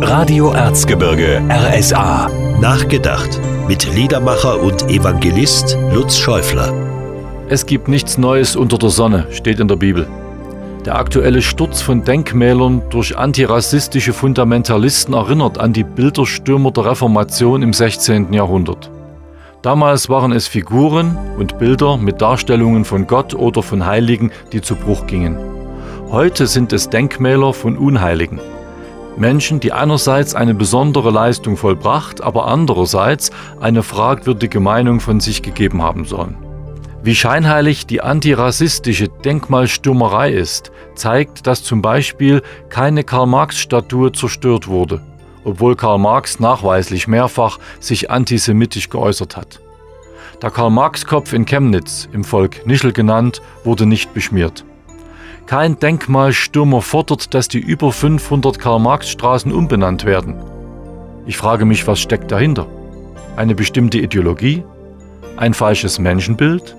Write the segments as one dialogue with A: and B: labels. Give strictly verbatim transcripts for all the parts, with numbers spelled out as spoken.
A: Radio Erzgebirge R S A.
B: Nachgedacht mit Liedermacher und Evangelist Lutz Schäufler.
C: Es gibt nichts Neues unter der Sonne, steht in der Bibel. Der aktuelle Sturz von Denkmälern durch antirassistische Fundamentalisten erinnert an die Bilderstürmer der Reformation im sechzehnten Jahrhundert. Damals waren es Figuren und Bilder mit Darstellungen von Gott oder von Heiligen, die zu Bruch gingen. Heute sind es Denkmäler von Unheiligen. Menschen, die einerseits eine besondere Leistung vollbracht, aber andererseits eine fragwürdige Meinung von sich gegeben haben sollen. Wie scheinheilig die antirassistische Denkmalstürmerei ist, zeigt, dass zum Beispiel keine Karl-Marx-Statue zerstört wurde, obwohl Karl Marx nachweislich mehrfach sich antisemitisch geäußert hat. Der Karl-Marx-Kopf in Chemnitz, im Volk Nischel genannt, wurde nicht beschmiert. Kein Denkmalstürmer fordert, dass die über fünfhundert Karl-Marx-Straßen umbenannt werden. Ich frage mich, was steckt dahinter? Eine bestimmte Ideologie? Ein falsches Menschenbild?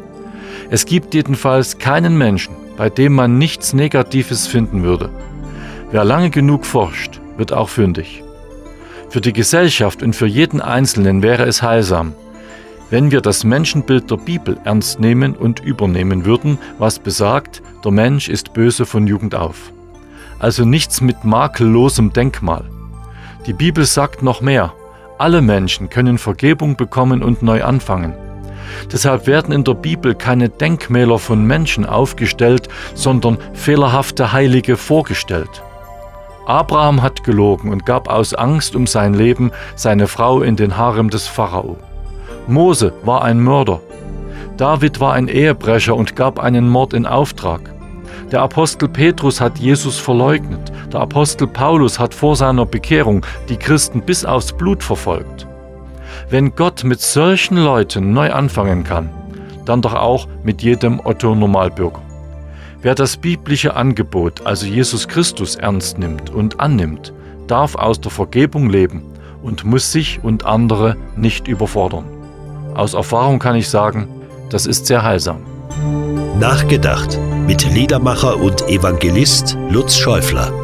C: Es gibt jedenfalls keinen Menschen, bei dem man nichts Negatives finden würde. Wer lange genug forscht, wird auch fündig. Für die Gesellschaft und für jeden Einzelnen wäre es heilsam, wenn wir das Menschenbild der Bibel ernst nehmen und übernehmen würden, was besagt, der Mensch ist böse von Jugend auf. Also nichts mit makellosem Denkmal. Die Bibel sagt noch mehr: Alle Menschen können Vergebung bekommen und neu anfangen. Deshalb werden in der Bibel keine Denkmäler von Menschen aufgestellt, sondern fehlerhafte Heilige vorgestellt. Abraham hat gelogen und gab aus Angst um sein Leben seine Frau in den Harem des Pharao. Mose war ein Mörder. David war ein Ehebrecher und gab einen Mord in Auftrag. Der Apostel Petrus hat Jesus verleugnet. Der Apostel Paulus hat vor seiner Bekehrung die Christen bis aufs Blut verfolgt. Wenn Gott mit solchen Leuten neu anfangen kann, dann doch auch mit jedem Otto-Normalbürger. Wer das biblische Angebot, also Jesus Christus, ernst nimmt und annimmt, darf aus der Vergebung leben und muss sich und andere nicht überfordern. Aus Erfahrung kann ich sagen, das ist sehr heilsam.
B: Nachgedacht mit Liedermacher und Evangelist Lutz Schäufler.